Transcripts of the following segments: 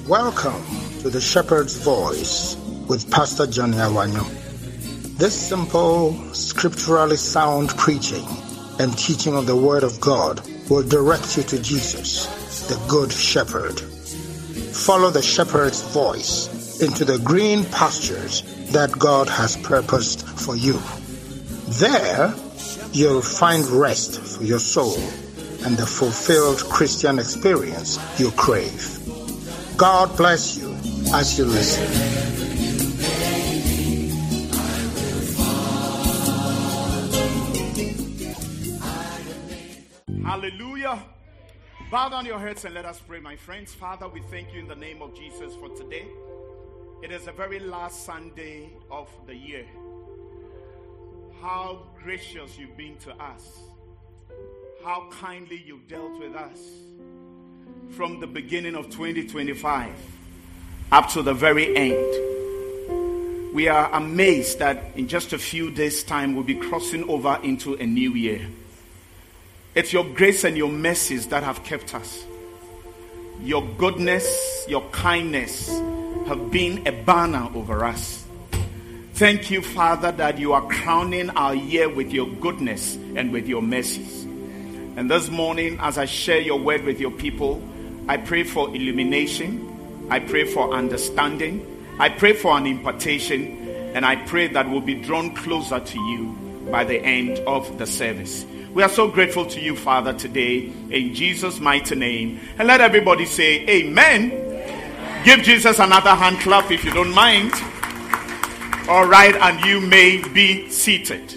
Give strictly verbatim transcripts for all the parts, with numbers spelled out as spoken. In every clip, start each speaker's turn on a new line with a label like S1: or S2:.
S1: Welcome to the Shepherd's Voice with Pastor Johnny Awanyo. This simple, scripturally sound preaching and teaching of the Word of God will direct you to Jesus, the Good Shepherd. Follow the Shepherd's voice into the green pastures that God has purposed for you. There, you'll find rest for your soul and the fulfilled Christian experience you crave. God bless you as you listen.
S2: Hallelujah. Bow down your heads and let us pray, my friends. Father, we thank you in the name of Jesus for today. It is the very last Sunday of the year. How gracious you've been to us. How kindly you've dealt with us from the beginning of twenty twenty-five up to the very end. We are amazed that in just a few days' time we'll be crossing over into a new year. It's your grace and your mercies that have kept us. Your goodness, your kindness have been a banner over us. Thank you, Father, that you are crowning our year with your goodness and with your mercies. And this morning, as I share your word with your people, I pray for illumination. I pray for understanding. I pray for an impartation. And I pray that we'll be drawn closer to you by the end of the service. We are so grateful to you, Father, today, in Jesus' mighty name. And let everybody say amen. Amen. Give Jesus another hand clap if you don't mind. All right, and you may be seated.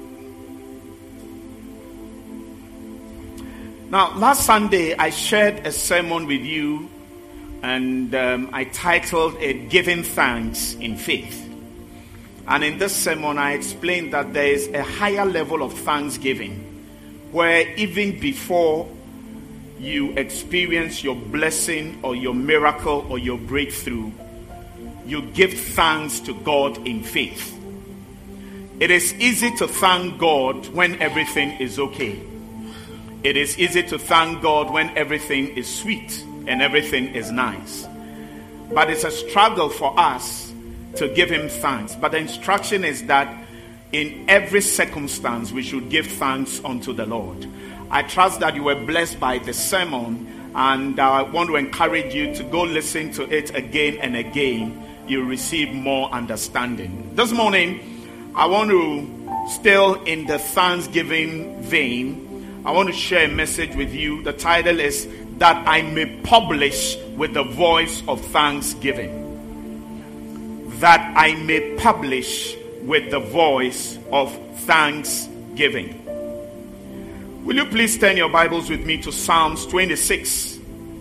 S2: Now, last Sunday, I shared a sermon with you, and um, I titled it, Giving Thanks in Faith. And in this sermon, I explained that there is a higher level of thanksgiving, where even before you experience your blessing or your miracle or your breakthrough, you give thanks to God in faith. It is easy to thank God when everything is okay. It is easy to thank God when everything is sweet and everything is nice. But it's a struggle for us to give him thanks. But the instruction is that in every circumstance we should give thanks unto the Lord. I trust that you were blessed by the sermon, and I want to encourage you to go listen to it again and again. You'll receive more understanding. This morning, I want to, still in the Thanksgiving vein, I want to share a message with you. The title is, That I May Publish with the Voice of Thanksgiving. That I may publish with the voice of thanksgiving. Will you please turn your Bibles with me to Psalms twenty-six?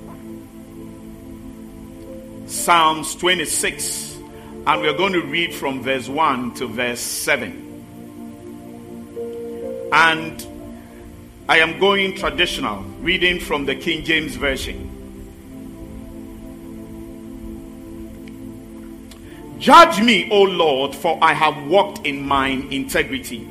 S2: Psalms twenty-six, and we're going to read from verse one to verse seven. And I am going traditional, reading from the King James Version. Judge me, O Lord, for I have walked in mine integrity.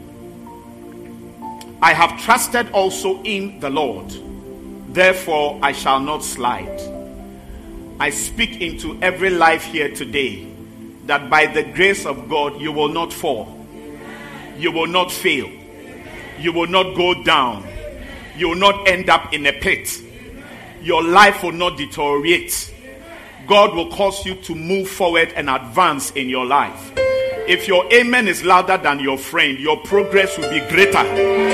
S2: I have trusted also in the Lord, therefore I shall not slide. I speak into every life here today that by the grace of God you will not fall. You will not fail. You will not go down. You will not end up in a pit. Your life will not deteriorate. God will cause you to move forward and advance in your life. If your amen is louder than your friend, your progress will be greater.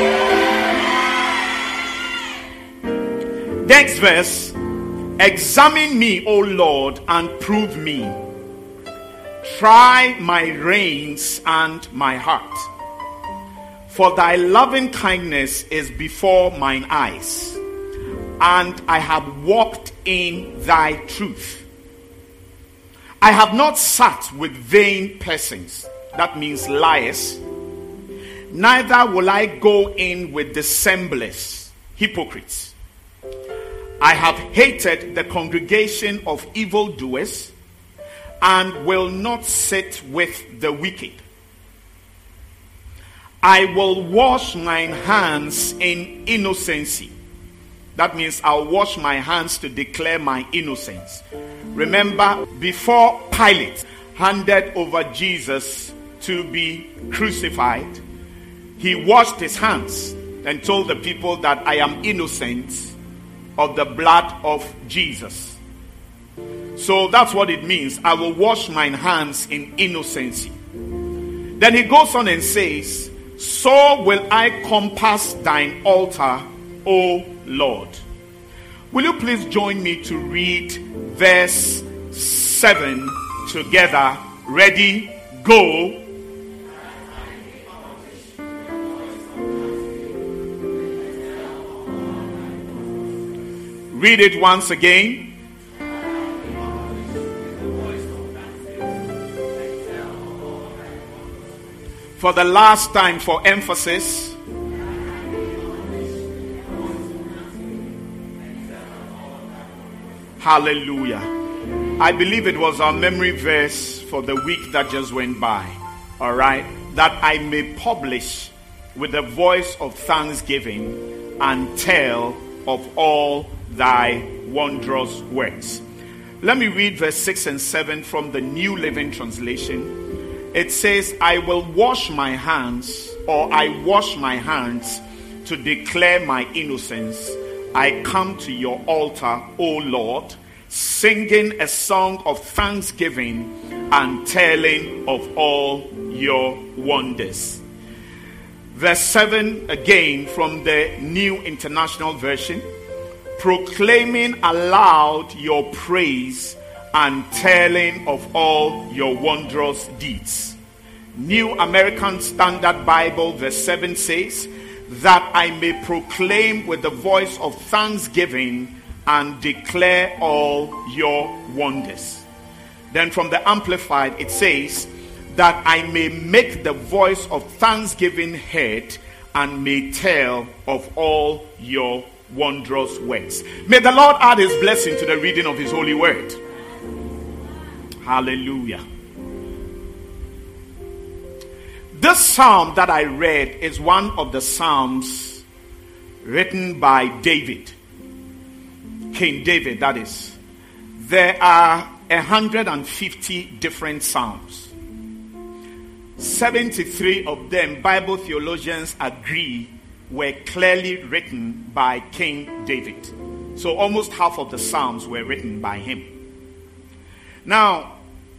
S2: Next verse. Examine me, O Lord, and prove me. Try my reins and my heart. For thy loving kindness is before mine eyes, and I have walked in thy truth. I have not sat with vain persons, that means liars, neither will I go in with dissemblers, hypocrites. I have hated the congregation of evildoers, and will not sit with the wicked. I will wash mine hands in innocency. That means I'll wash my hands to declare my innocence. Remember, before Pilate handed over Jesus to be crucified, he washed his hands and told the people that I am innocent of the blood of Jesus. So that's what it means. I will wash mine hands in innocency. Then he goes on and says, so will I compass thine altar, O Lord. Will you please join me to read verse seven together? Ready, go. Read it once again. For the last time, for emphasis. Hallelujah. I believe it was our memory verse for the week that just went by. All right. That I may publish with the voice of thanksgiving and tell of all thy wondrous works. Let me read verse six and seven from the New Living Translation. It says, I will wash my hands, or I wash my hands to declare my innocence. I come to your altar, O Lord, singing a song of thanksgiving and telling of all your wonders. Verse seven again from the New International Version. Proclaiming aloud your praise and telling of all your wondrous deeds. New American Standard Bible, verse seven says, that I may proclaim with the voice of thanksgiving and declare all your wonders. Then from the Amplified, it says, that I may make the voice of thanksgiving heard and may tell of all your wondrous works. May the Lord add his blessing to the reading of his holy word. Hallelujah. This psalm that I read is one of the psalms written by David. King David, that is. There are one hundred fifty different psalms. seventy-three of them, Bible theologians agree, were clearly written by King David. So almost half of the psalms were written by him. Now,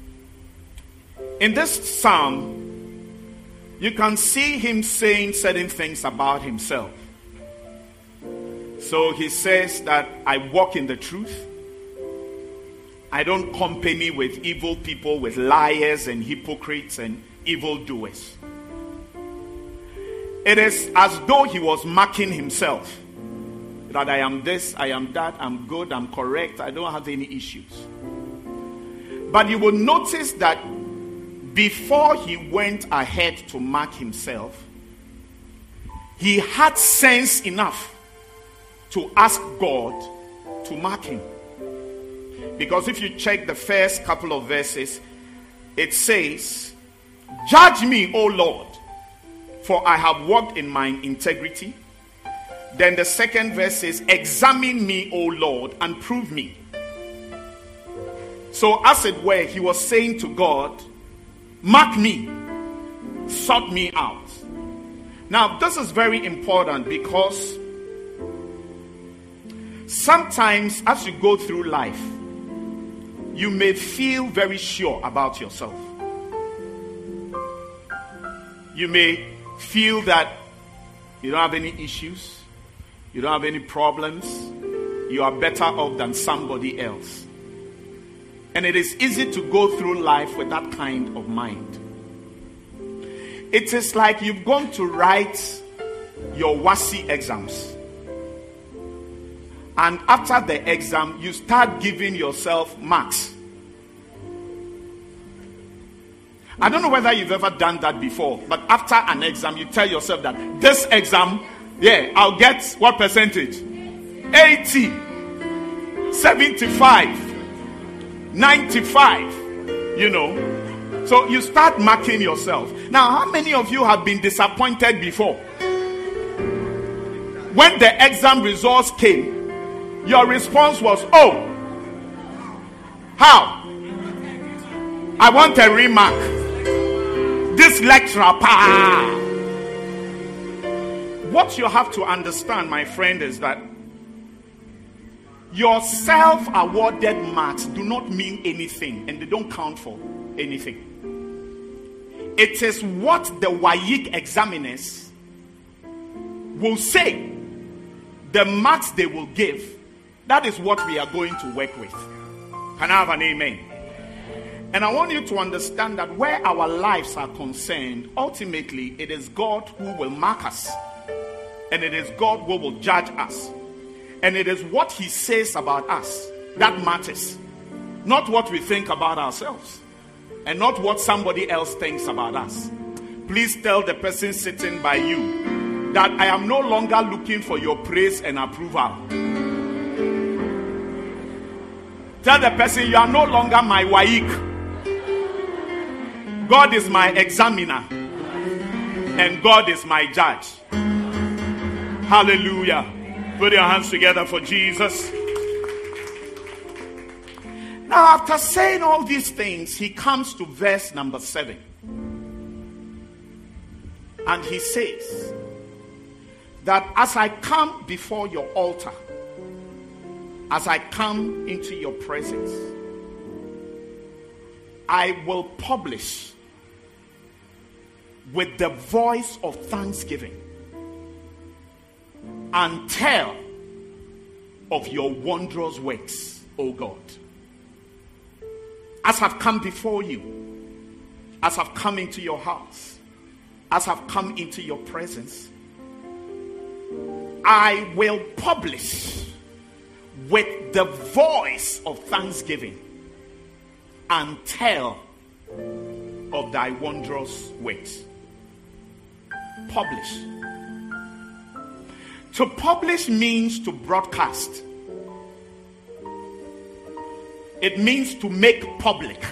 S2: in this psalm, you can see him saying certain things about himself. So he says that I walk in the truth. I don't company with evil people, with liars and hypocrites and evildoers. It is as though he was marking himself. That I am this, I am that, I'm good, I'm correct, I don't have any issues. But you will notice that before he went ahead to mark himself, he had sense enough to ask God to mark him. Because if you check the first couple of verses, it says, judge me, O Lord, for I have walked in mine integrity. Then the second verse says, examine me, O Lord, and prove me. So as it were, he was saying to God, mark me, sort me out. Now this is very important because sometimes as you go through life, you may feel very sure about yourself. You may feel that you don't have any issues, you don't have any problems, you are better off than somebody else. And it is easy to go through life with that kind of mind. It is like you've gone to write your WASSCE exams. And after the exam, you start giving yourself marks. I don't know whether you've ever done that before, but after an exam, you tell yourself that this exam, yeah, I'll get what percentage? eighty, seventy-five, ninety-five, you know. So you start marking yourself. Now, how many of you have been disappointed before? When the exam results came, Your response was, oh. How? I want a remark. This lecturer, pa. What you have to understand, my friend, is that your self-awarded marks do not mean anything, and they don't count for anything. It is what the WAEC examiners will say, the marks they will give. That is what we are going to work with. Can I have an amen? And I want you to understand that where our lives are concerned, ultimately it is God who will mark us. And it is God who will judge us. And it is what he says about us that matters. Not what we think about ourselves. And not what somebody else thinks about us. Please tell the person sitting by you that I am no longer looking for your praise and approval. Tell the person you are no longer my WAEC. God is my examiner. And God is my judge. Hallelujah. Put your hands together for Jesus. Now, after saying all these things, he comes to verse number seven. And he says that as I come before your altar, as I come into your presence, I will publish with the voice of thanksgiving and tell of your wondrous works, O God. As I've come before you, as I've come into your house, as I've come into your presence, I will publish with the voice of thanksgiving and tell of thy wondrous works. Publish. To publish means to broadcast. It means to make public.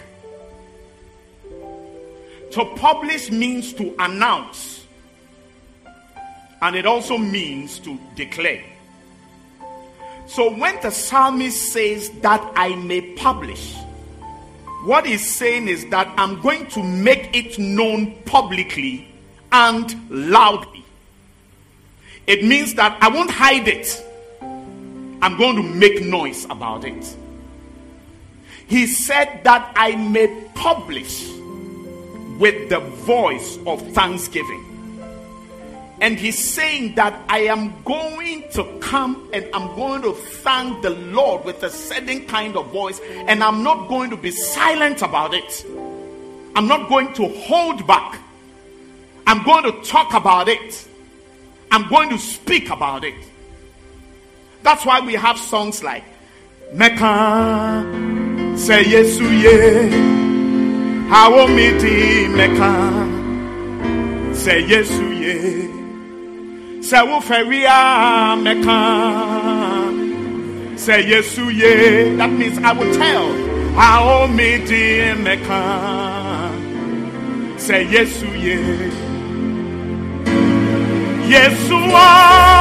S2: To publish means to announce. And it also means to declare. So when the psalmist says that I may publish, what he's saying is that I'm going to make it known publicly and loudly. It means that I won't hide it. I'm going to make noise about it. He said that I may publish with the voice of thanksgiving. And he's saying that I am going to come and I'm going to thank the Lord with a certain kind of voice. And I'm not going to be silent about it. I'm not going to hold back. I'm going to talk about it. I'm going to speak about it. That's why we have songs like Mecca. Say Yesu ye, how me di Mecca. Say Yesu ye, say wo feria Mecca. Say Yesu ye. That means I will tell how me di Mecca. Say Yesu ye, Yesua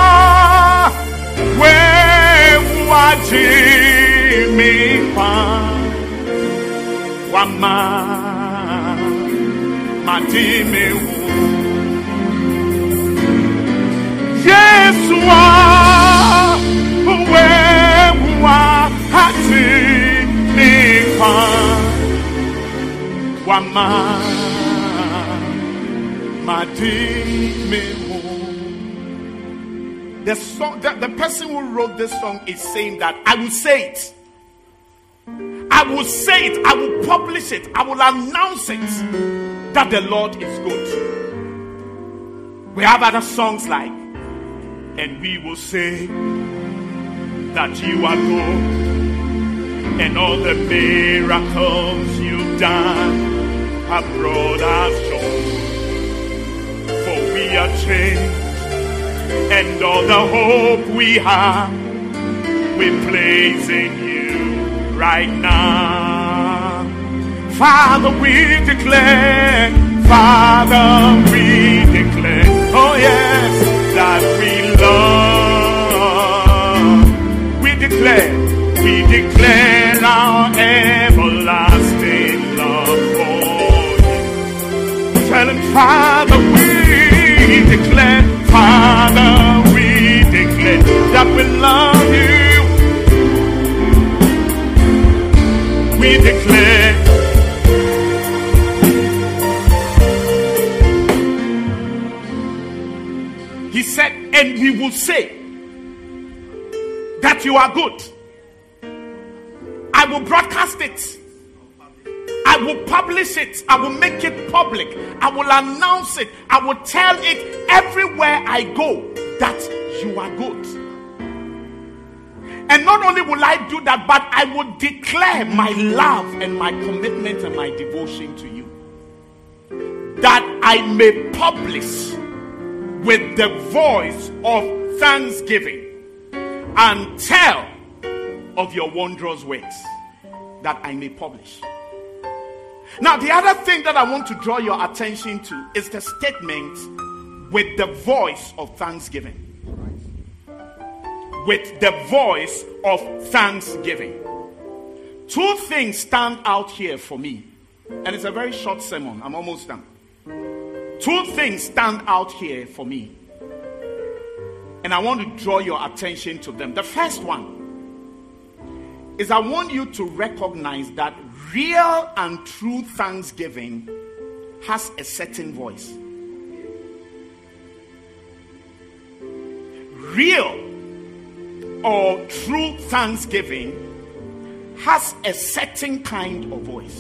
S2: we waji mi pa. Wama matime wu Yesua uwe wa hati nipa Wama matime wu. The song, the, the person who wrote this song is saying that I will say it. I will say it, I will publish it, I will announce it that the Lord is good. We have other songs like, and we will say that you are good, and all the miracles you've done have brought us joy. For we are changed, and all the hope we have, we place in you. Right now, Father, we declare, Father, we declare, oh yes, that we love, we declare Father, we declare, Father, we declare that we love you. We declare. He said, and we will say that you are good. I will broadcast it. I will publish it. I will make it public. I will announce it. I will tell it everywhere I go that you are good. And not only will I do that, but I will declare my love and my commitment and my devotion to you, that I may publish with the voice of thanksgiving and tell of your wondrous works, that I may publish. Now, the other thing that I want to draw your attention to is the statement, with the voice of thanksgiving. With the voice of thanksgiving. Two things stand out here for me. And it's a very short sermon. I'm almost done. Two things stand out here for me. And I want to draw your attention to them. The first one is I want you to recognize that real and true thanksgiving has a certain voice. Real or true thanksgiving has a certain kind of voice.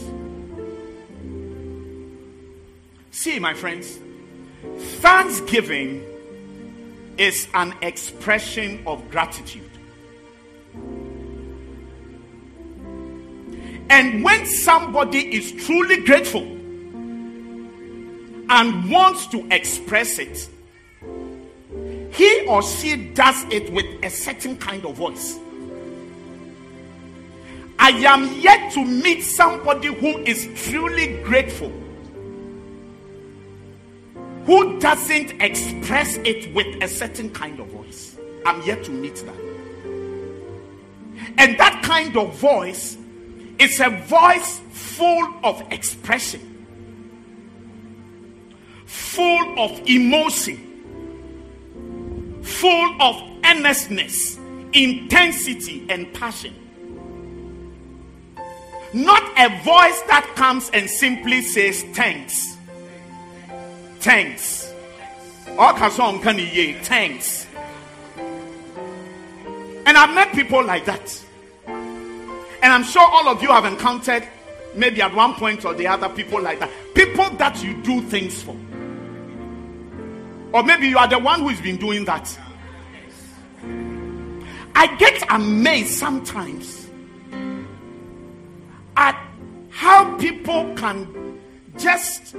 S2: See, my friends, thanksgiving is an expression of gratitude. And when somebody is truly grateful and wants to express it, he or she does it with a certain kind of voice. I am yet to meet somebody who is truly grateful, who doesn't express it with a certain kind of voice. I'm yet to meet that. And that kind of voice is a voice full of expression, full of emotion, full of earnestness, intensity, and passion. Not a voice that comes and simply says thanks. Thanks. Thanks. And I've met people like that. And I'm sure all of you have encountered, maybe at one point or the other, people like that. People that you do things for. Or maybe you are the one who's been doing that. I get amazed sometimes at how people can just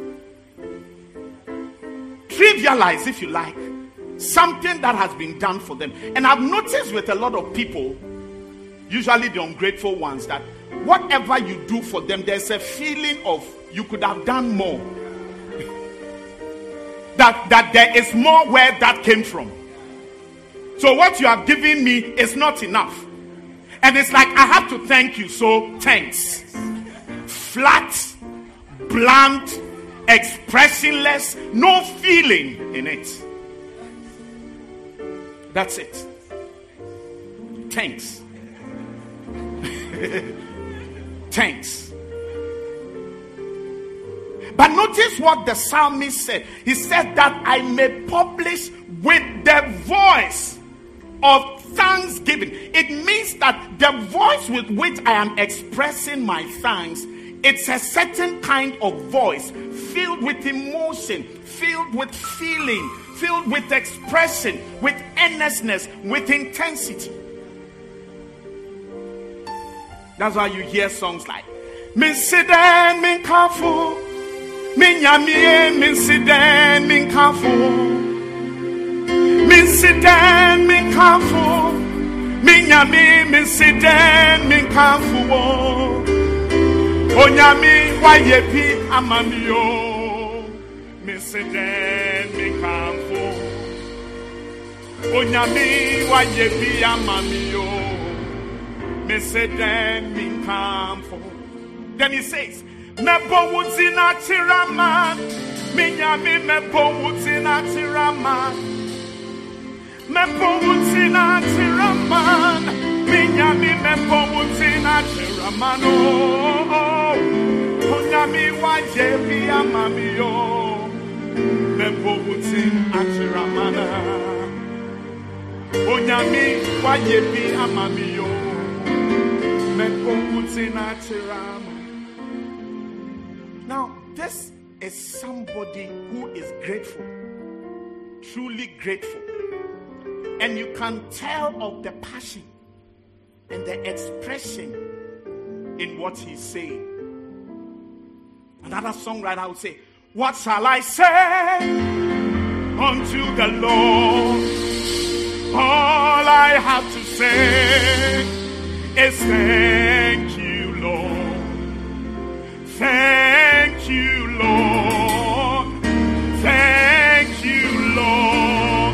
S2: trivialize, if you like, something that has been done for them. And I've noticed with a lot of people, usually the ungrateful ones, that whatever you do for them, there's a feeling of you could have done more. that, that there is more where that came from. So what you have given me is not enough. And it's like, I have to thank you, so thanks. Flat, blunt, expressionless, no feeling in it. That's it. Thanks. Thanks. But notice what the psalmist said. He said that I may publish with the voice of thanksgiving. It means that the voice with which I am expressing my thanks, it's a certain kind of voice filled with emotion, filled with feeling, filled with expression, with earnestness, with intensity. That's why you hear songs like Min Siden Min Kafu, Min Yamie Min Siden Min Kafu, Min Siden Min Kafu, Min Yamie Min Siden Min Kafu, Onyami Wayepi Amamio, Min Siden Min Kafu, Onyami Wayepi Amamio. Then he says, Mebo Wuzina Tiraman, Minyami mepo wutina tiraman. Mepo wutina tiraman. Minyami mepo wutina tiraman. Oh, Onyami wajebi amami yo. Mepo wutina tiramana. Onyami wajebi amami yo. Mepo wutina tiramana. Now, this is somebody who is grateful, truly grateful. And you can tell of the passion and the expression in what he's saying. Another songwriter would say, what shall I say unto the Lord? All I have to say is thank you, Lord. Thank you, Lord. Thank you, Lord.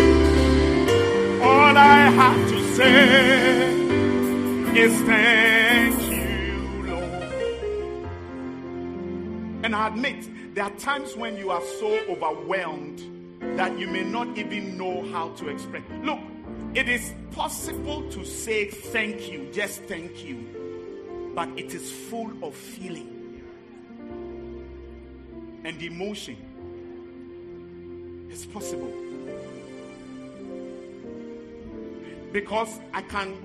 S2: All I have to say is thank you, Lord. And I admit, there are times when you are so overwhelmed that you may not even know how to express. Look, it is possible to say thank you, just thank you, but it is full of feeling and emotion. It's possible. Because I can,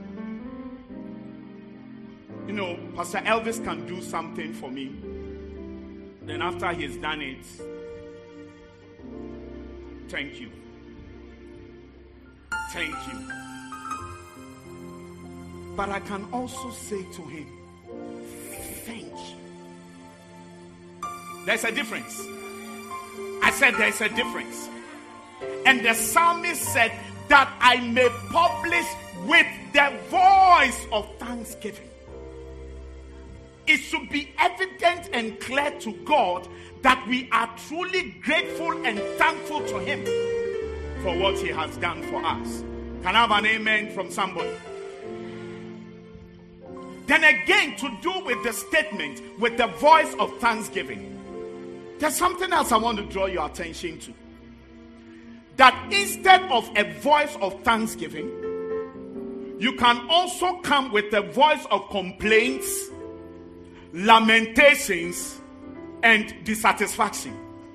S2: you know, Pastor Elvis can do something for me. Then after he's done it, thank you. Thank you. But I can also say to him, thank you. There's a difference. I said there's a difference. And the psalmist said that I may publish with the voice of thanksgiving. It should be evident and clear to God that we are truly grateful and thankful to him for what he has done for us. Can I have an amen from somebody? Then again, to do with the statement with the voice of thanksgiving, there's something else I want to draw your attention to. That instead of a voice of thanksgiving, you can also come with a voice of complaints, lamentations, and dissatisfaction.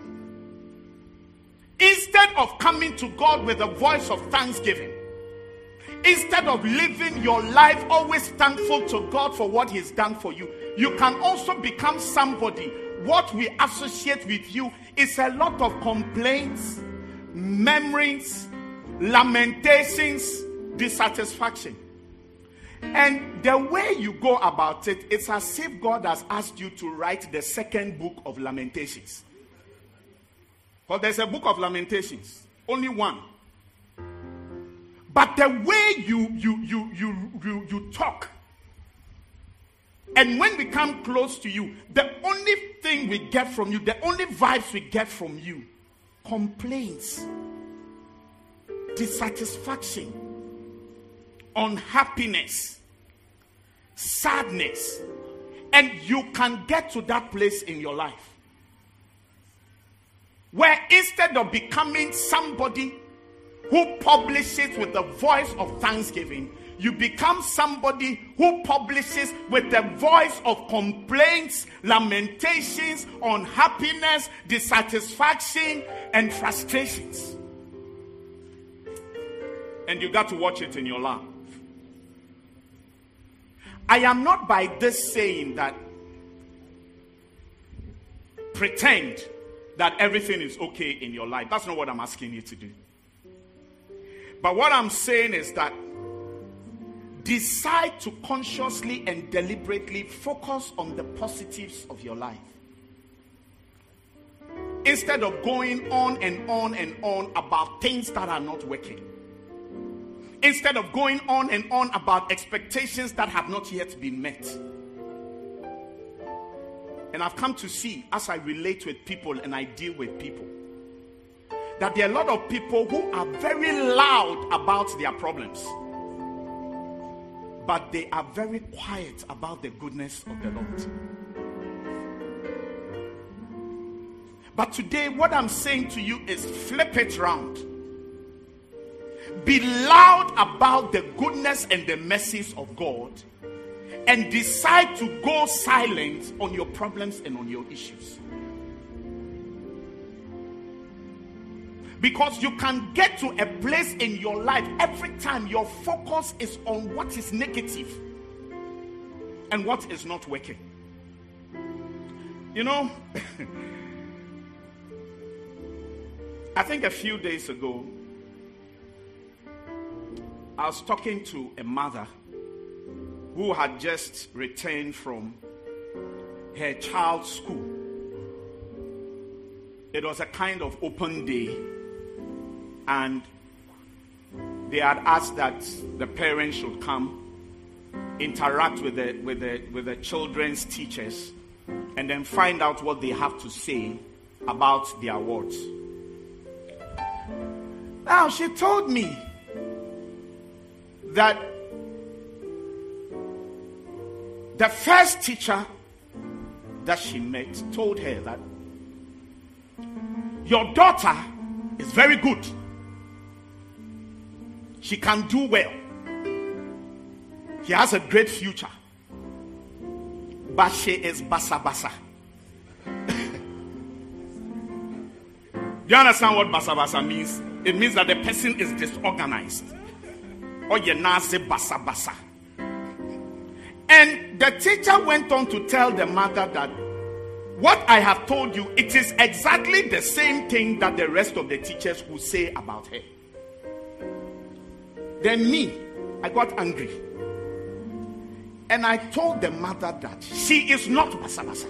S2: Instead of coming to God with a voice of thanksgiving, instead of living your life always thankful to God for what he's done for you, you can also become somebody. What we associate with you is a lot of complaints, memories, lamentations, dissatisfaction. And the way you go about it, it's as if God has asked you to write the second book of Lamentations. Well, there's a book of Lamentations, only one. But the way you you you you you, you talk, and when we come close to you, the only thing we get from you, the only vibes we get from you, complaints, dissatisfaction, unhappiness, sadness. And you can get to that place in your life where instead of becoming somebody who publishes with the voice of thanksgiving, you become somebody who publishes with the voice of complaints, lamentations, unhappiness, dissatisfaction, and frustrations. And you got to watch it in your life. I am not by this saying that pretend that everything is okay in your life. That's not what I'm asking you to do. But what I'm saying is that decide to consciously and deliberately focus on the positives of your life. Instead of going on and on and on about things that are not working. Instead of going on and on about expectations that have not yet been met. And I've come to see, as I relate with people and I deal with people, that there are a lot of people who are very loud about their problems, but they are very quiet about the goodness of the Lord. But today, what I'm saying to you is flip it round. Be loud about the goodness and the mercies of God, and decide to go silent on your problems and on your issues. Because you can get to a place in your life every time your focus is on what is negative and what is not working. You know, I think a few days ago, I was talking to a mother who had just returned from her child's school. It was a kind of open day, and they had asked that the parents should come, interact with the with the with the children's teachers, and then find out what they have to say about the awards. Now, she told me that the first teacher that she met told her that your daughter is very good. She can do well. She has a great future. But she is basa basa. Do you understand what basa basa means? It means that the person is disorganized. Or you nazi basa basa. And the teacher went on to tell the mother that what I have told you, it is exactly the same thing that the rest of the teachers will say about her. Then me, I got angry. And I told the mother that she is not basa basa.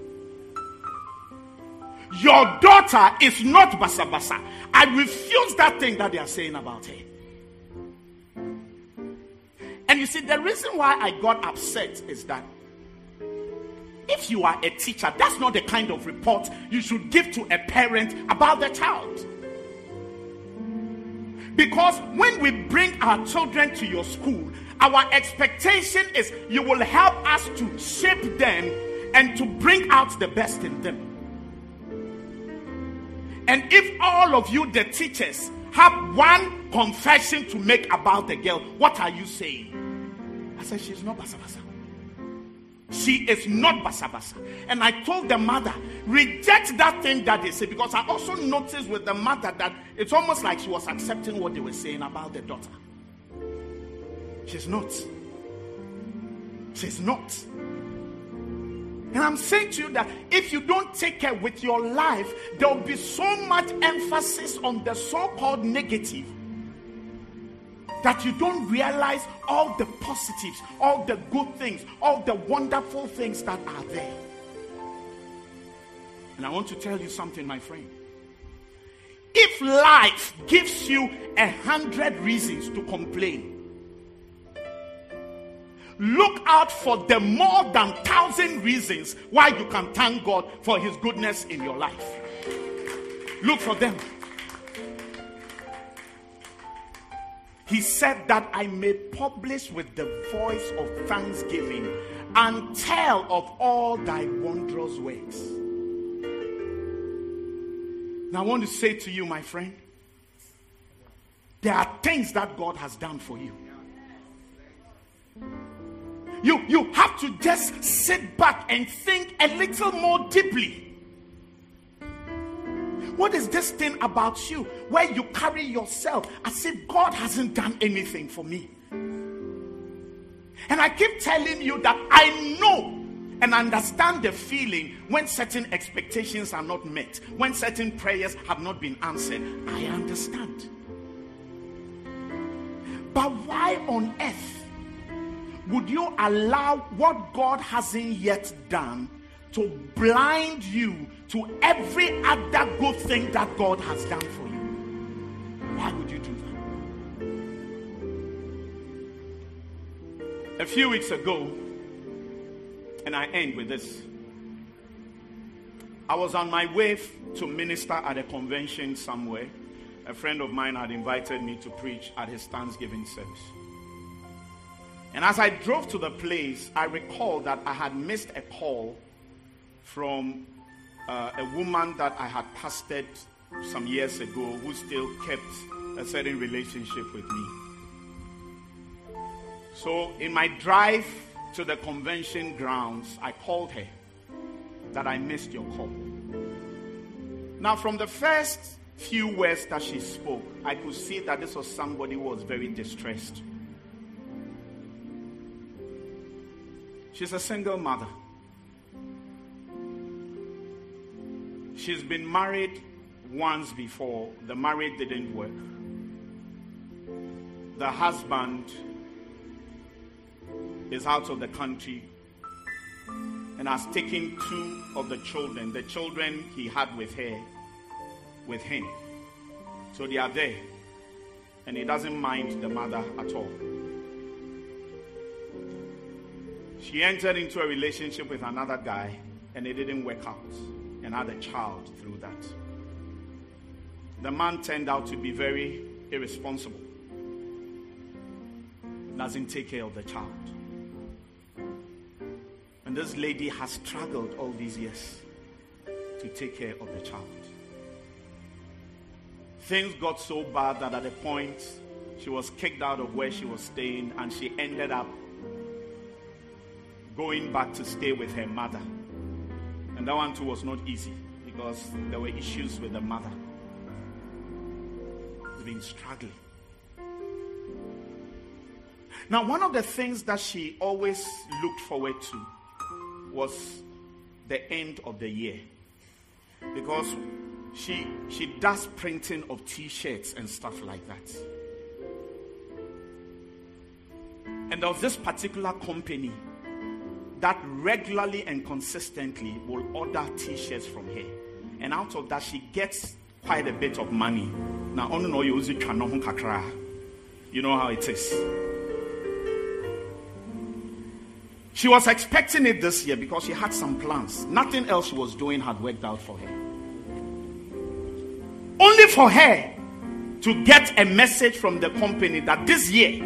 S2: Your daughter is not basa basa. I refuse that thing that they are saying about her. And you see, the reason why I got upset is that if you are a teacher, that's not the kind of report you should give to a parent about the child. Because when we bring our children to your school, our expectation is you will help us to shape them and to bring out the best in them. And if all of you, the teachers, have one confession to make about the girl, what are you saying? I said, she's not basa basa. She is not basa basa. And I told the mother, reject that thing that they say. Because I also noticed with the mother that it's almost like she was accepting what they were saying about the daughter. She's not. She's not. And I'm saying to you that if you don't take care with your life, there will be so much emphasis on the so-called negative that you don't realize all the positives, all the good things, all the wonderful things that are there. And I want to tell you something, my friend. If life gives you a hundred reasons to complain, look out for the more than thousand reasons why you can thank God for his goodness in your life. Look for them. He said that I may publish with the voice of thanksgiving and tell of all thy wondrous works. Now I want to say to you, my friend, there are things that God has done for you. You, you have to just sit back and think a little more deeply. What is this thing about you where you carry yourself as if God hasn't done anything for me? And I keep telling you that I know and understand the feeling when certain expectations are not met, when certain prayers have not been answered. I understand. But why on earth would you allow what God hasn't yet done to blind you to every other good thing that God has done for you? Why would you do that? A few weeks ago, and I end with this, I was on my way to minister at a convention somewhere. A friend of mine had invited me to preach at his Thanksgiving service. And as I drove to the place, I recalled that I had missed a call from uh, a woman that I had pastored some years ago who still kept a certain relationship with me. So in my drive to the convention grounds, I called her that I missed your call. Now, from the first few words that she spoke, I could see that this was somebody who was very distressed. She's a single mother. She's been married once before. The marriage didn't work. The husband is out of the country and has taken two of the children, the children he had with her, with him. So they are there, and he doesn't mind the mother at all. She entered into a relationship with another guy, and it didn't work out, and had a child through that. The man turned out to be very irresponsible. Doesn't take care of the child. And this lady has struggled all these years to take care of the child. Things got so bad that at a point she was kicked out of where she was staying, and she ended up going back to stay with her mother. And that one too was not easy because there were issues with the mother. She's been struggling. Now, one of the things that she always looked forward to was the end of the year, because she she does printing of t-shirts and stuff like that. And there was this particular company that regularly and consistently will order t-shirts from her, and out of that she gets quite a bit of money. Now, I don't know you you know how it is. She was expecting it this year because she had some plans. Nothing else she was doing had worked out for her. Only for her to get a message from the company that this year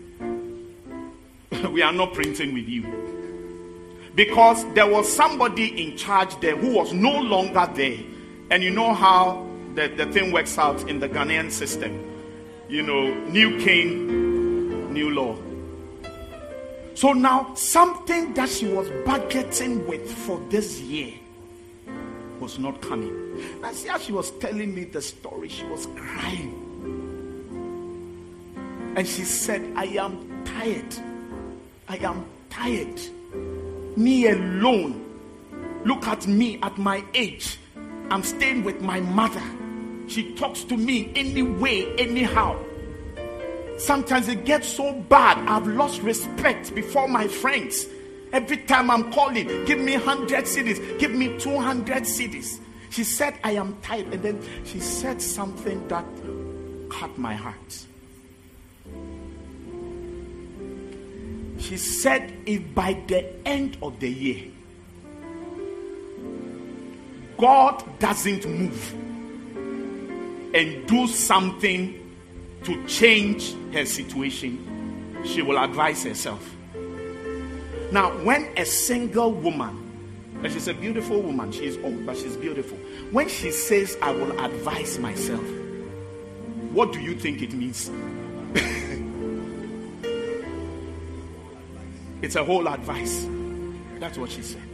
S2: we are not printing with you. Because there was somebody in charge there who was no longer there. And you know how the, the thing works out in the Ghanaian system. You know, new king, new law. So now, something that she was budgeting with for this year was not coming. And see how she was telling me the story, she was crying. And she said, I am tired. I am tired. Me alone. Look at me at my age. I'm staying with my mother. She talks to me anyway, anyhow. Sometimes it gets so bad, I've lost respect before my friends. Every time I'm calling, give me one hundred cedis, give me two hundred cedis. She said, I am tired. And then she said something that cut my heart. She said, if by the end of the year, God doesn't move and do something to change her situation, she will advise herself. Now, when a single woman, and she's a beautiful woman, she's old, but she's beautiful. When she says, I will advise myself, what do you think it means? It's a whole advice. That's what she said.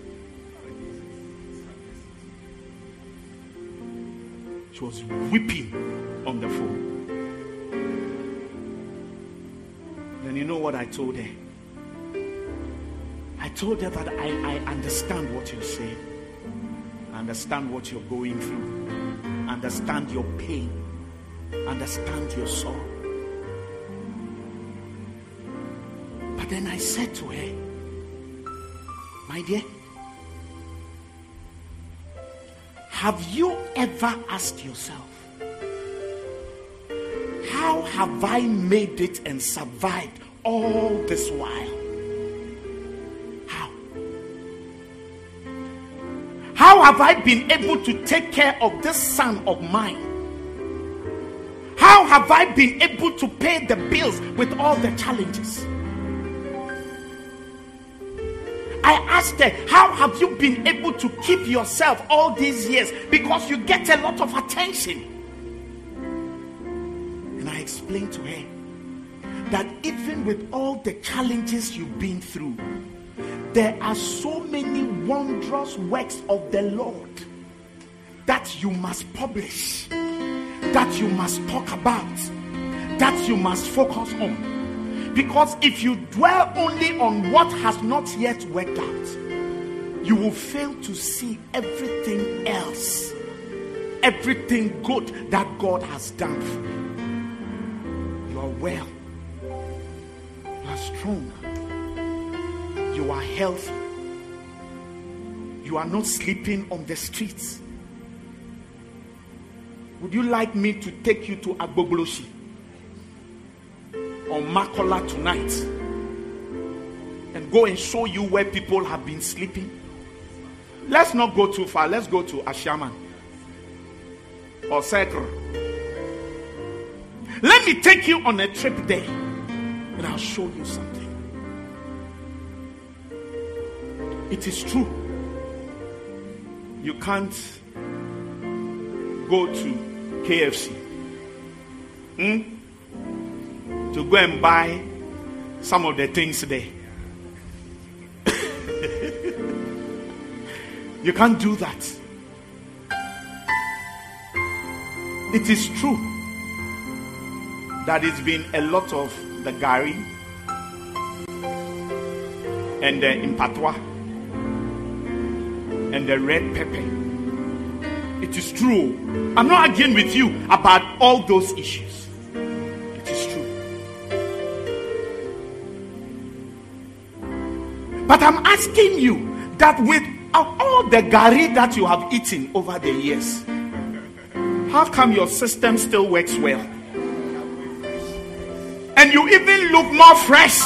S2: She was weeping on the phone. Then you know what I told her? I told her that I, I understand what you're saying. I understand what you're going through. I understand your pain. I understand your sorrow. But then I said to her, my dear, have you ever asked yourself, how have I made it and survived all this while? How? How have I been able to take care of this son of mine? How have I been able to pay the bills with all the challenges? I asked her, how have you been able to keep yourself all these years? Because you get a lot of attention. And I explained to her that even with all the challenges you've been through, there are so many wondrous works of the Lord that you must publish, that you must talk about, that you must focus on. Because if you dwell only on what has not yet worked out, you will fail to see everything else, everything good that God has done for you. You are well, you are strong, you are healthy, you are not sleeping on the streets. Would you like me to take you to Agbogloshi or Makola tonight and go and show you where people have been sleeping? Let's not go too far. Let's go to Ashaman or Sekro. Let me take you on a trip there and I'll show you something. It is true. You can't go to K F C hmm? to go and buy some of the things there. You can't do that. It is true that it's been a lot of the gari and the impatwa and the red pepper. It is true. I'm not arguing with you about all those issues. It is true. But I'm asking you that with all the gari that you have eaten over the years, how come your system still works well? And you even look more fresh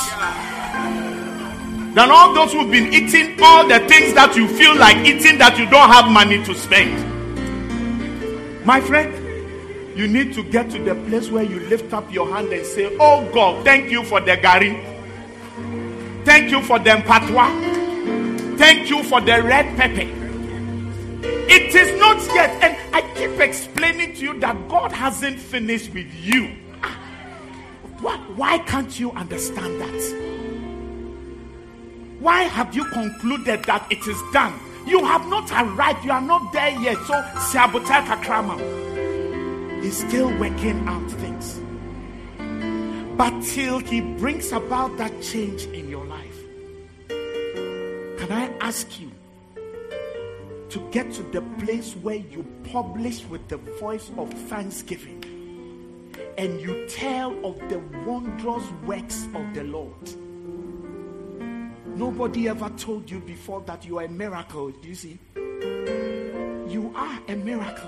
S2: than all those who've been eating all the things that you feel like eating that you don't have money to spend. My friend, you need to get to the place where you lift up your hand and say, oh God, thank you for the gari. Thank you for the patwa. Thank you for the red pepper. It is not yet, and I keep explaining to you that God hasn't finished with you. Why, why can't you understand that? Why have you concluded that it is done? You have not arrived. You are not there yet. So, Siabuta Kakrama is still working out things. But till he brings about that change in your life, can I ask you to get to the place where you publish with the voice of thanksgiving and you tell of the wondrous works of the Lord? Nobody ever told you before that you are a miracle. Do you see? You are a miracle.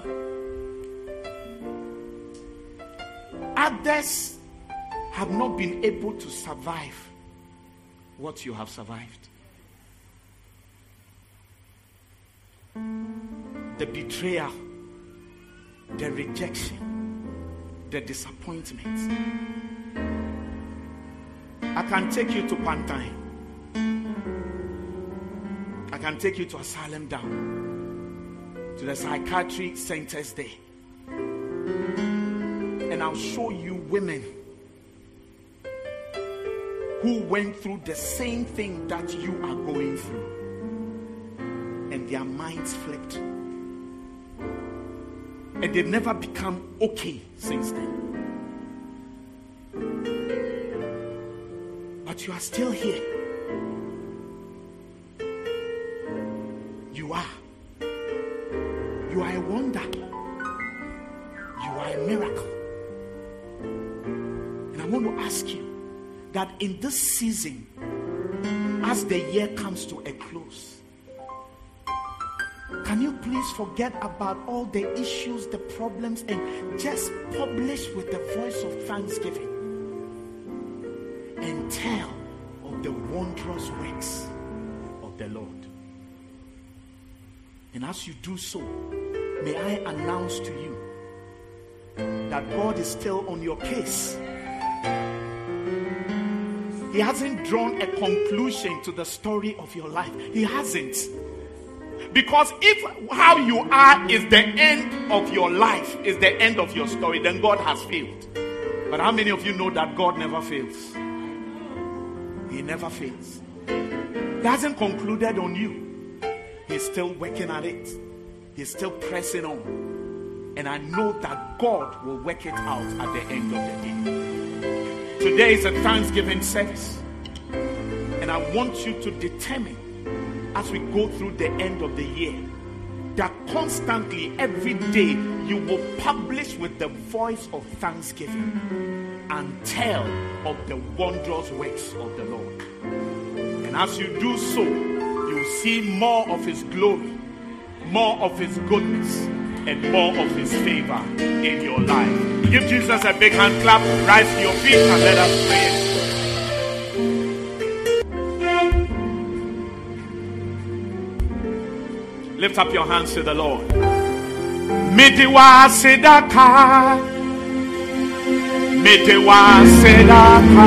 S2: Others have not been able to survive what you have survived. The betrayal, the rejection, the disappointment. I can take you to Pantine. I can take you to Asylum Down, to the psychiatry centers there, and I'll show you women who went through the same thing that you are going through, and their minds flipped, and they've never become okay since then. But you are still here. You are. You are a wonder. You are a miracle. And I want to ask you that in this season, as the year comes to a close, can you please forget about all the issues, the problems, and just publish with the voice of thanksgiving and tell of the wondrous works of the Lord? And as you do so, may I announce to you that God is still on your case. He hasn't drawn a conclusion to the story of your life. He hasn't. Because if how you are is the end of your life, is the end of your story, then God has failed. But how many of you know that God never fails? He never fails. He hasn't concluded on you. He's still working at it. He's still pressing on. And I know that God will work it out at the end of the day. Today is a Thanksgiving service. And I want you to determine, as we go through the end of the year, that constantly, every day, you will publish with the voice of thanksgiving and tell of the wondrous works of the Lord. And as you do so, you will see more of His glory, more of His goodness, and more of His favor in your life. Give Jesus a big hand clap. Rise to your feet and let us pray. Lift up your hands to the Lord. Midiwa sedaka, midiwa sedaka,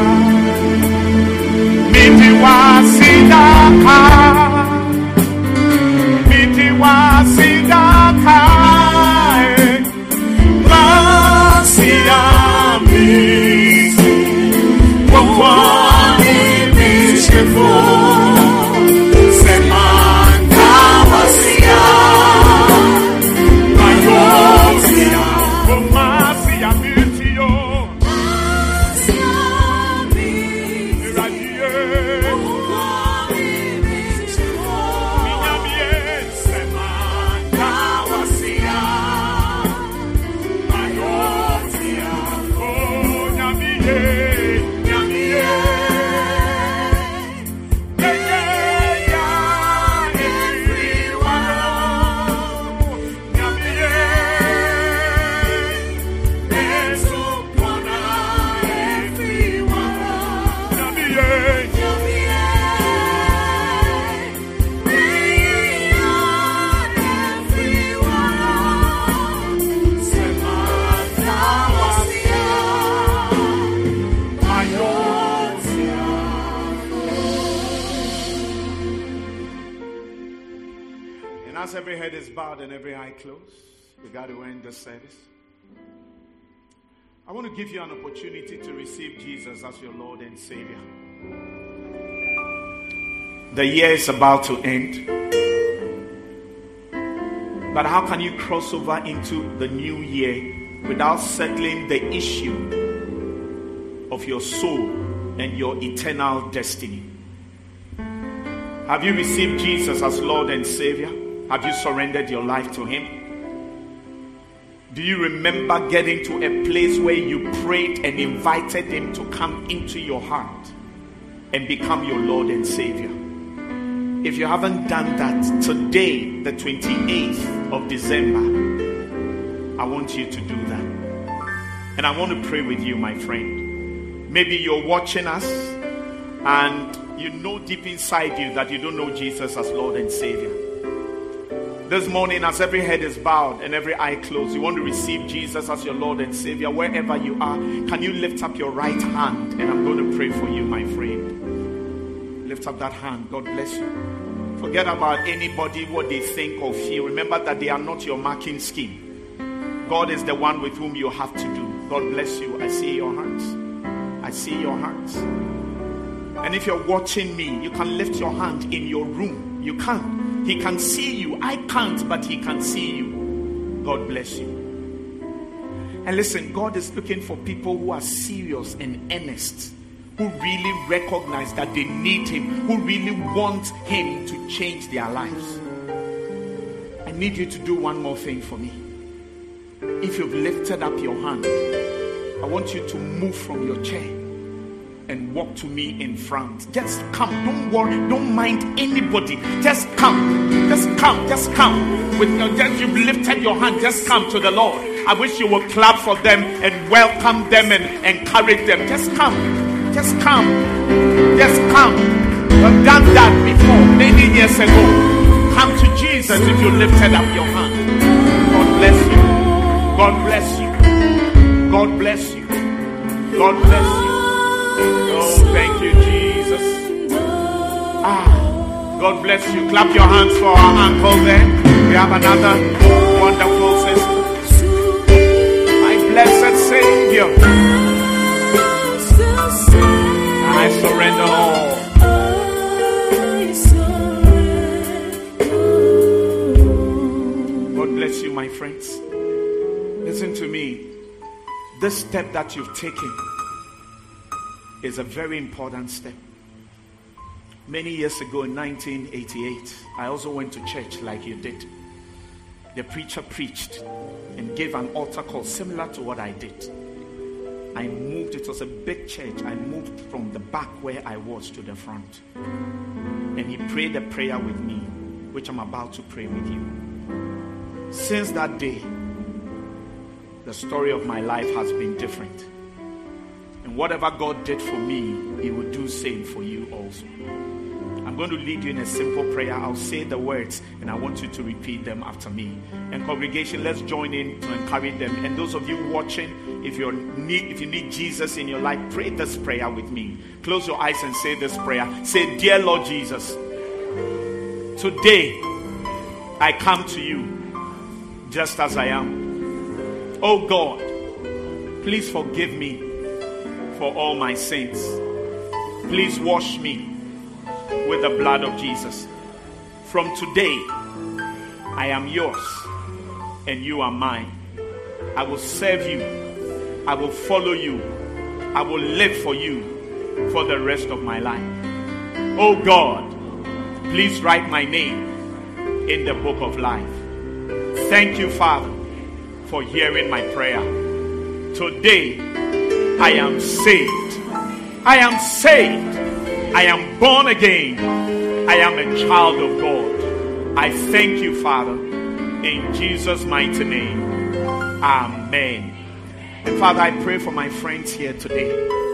S2: midiwa sedaka, midiwa sedaka, masiami, wakwani bishefo. Every head is bowed and every eye closed. We got to end the service. I want to give you an opportunity to receive Jesus as your Lord and Savior. The year is about to end. But how can you cross over into the new year without settling the issue of your soul and your eternal destiny? Have you received Jesus as Lord and Savior? Have you surrendered your life to Him? Do you remember getting to a place where you prayed and invited Him to come into your heart and become your Lord and Savior? If you haven't done that, today, the twenty-eighth of December, I want you to do that. And I want to pray with you, my friend. Maybe you're watching us and you know deep inside you that you don't know Jesus as Lord and Savior. This morning, as every head is bowed and every eye closed, you want to receive Jesus as your Lord and Savior. Wherever you are, can you lift up your right hand? And I'm going to pray for you, my friend. Lift up that hand. God bless you. Forget about anybody, what they think or feel. Remember that they are not your marking scheme. God is the one with whom you have to do. God bless you. I see your hearts. I see your hearts. And if you're watching me, you can lift your hand in your room. You can. He can see you. I can't, but He can see you. God bless you. And listen, God is looking for people who are serious and earnest, who really recognize that they need Him, who really want Him to change their lives. I need you to do one more thing for me. If you've lifted up your hand, I want you to move from your chair and walk to me in front. Just come. Don't worry. Don't mind anybody. Just come. Just come. Just come. With your, just you've lifted your hand. Just come to the Lord. I wish you would clap for them and welcome them and encourage them. Just come. Just come. Just come. We've done that before many years ago. Come to Jesus if you lifted up your hand. God bless you. God bless you. God bless you. God bless you. Oh, thank you, Jesus. Ah, God bless you. Clap your hands for our uncle there. We have another wonderful sister. My blessed Savior, I surrender all. God bless you, my friends. Listen to me. This step that you've taken is a very important step. Many years ago in nineteen eighty-eight, I also went to church like you did. The preacher preached and gave an altar call similar to what I did. I moved, it was a big church. I moved from the back where I was to the front. And he prayed a prayer with me, which I'm about to pray with you. Since that day, the story of my life has been different. And whatever God did for me, He will do same for you also. I'm going to lead you in a simple prayer. I'll say the words and I want you to repeat them after me. And congregation, let's join in to encourage them. And those of you watching, if you need if you need Jesus in your life, pray this prayer with me. Close your eyes and say this prayer. Say, dear Lord Jesus, today I come to you just as I am. Oh God, please forgive me for all my sins. Please wash me with the blood of Jesus. From today, I am yours and you are mine. I will serve you. I will follow you. I will live for you for the rest of my life. Oh God, please write my name in the book of life. Thank you, Father, for hearing my prayer. Today, I am saved. I am saved. I am born again. I am a child of God. I thank you, Father, in Jesus' mighty name. Amen. And Father, I pray for my friends here today.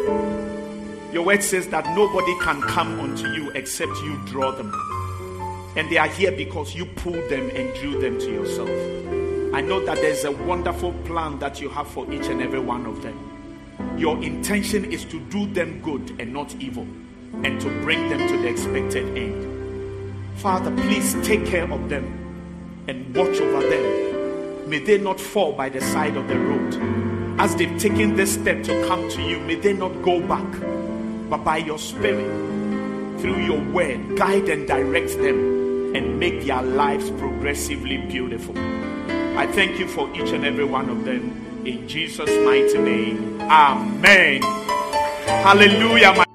S2: Your word says that nobody can come unto you except you draw them. And they are here because you pulled them and drew them to yourself. I know that there's a wonderful plan that you have for each and every one of them. Your intention is to do them good and not evil, and to bring them to the expected end. Father, please take care of them and watch over them. May they not fall by the side of the road. As they've taken this step to come to you, may they not go back, but by your Spirit, through your word, guide and direct them and make their lives progressively beautiful. I thank you for each and every one of them. In Jesus' mighty name. Amen. Hallelujah. My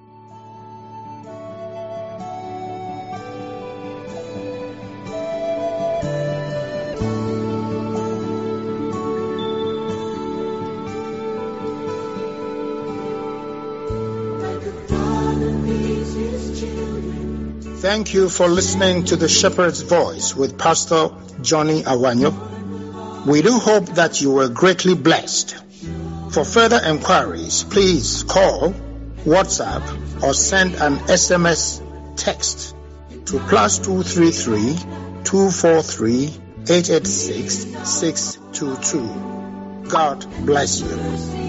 S1: Thank you for listening to The Shepherd's Voice with Pastor Johnny Awanyo. We do hope that you were greatly blessed. For further inquiries, please call, WhatsApp, or send an S M S text to plus two three three, two four three, eight eight six, six two two. God bless you.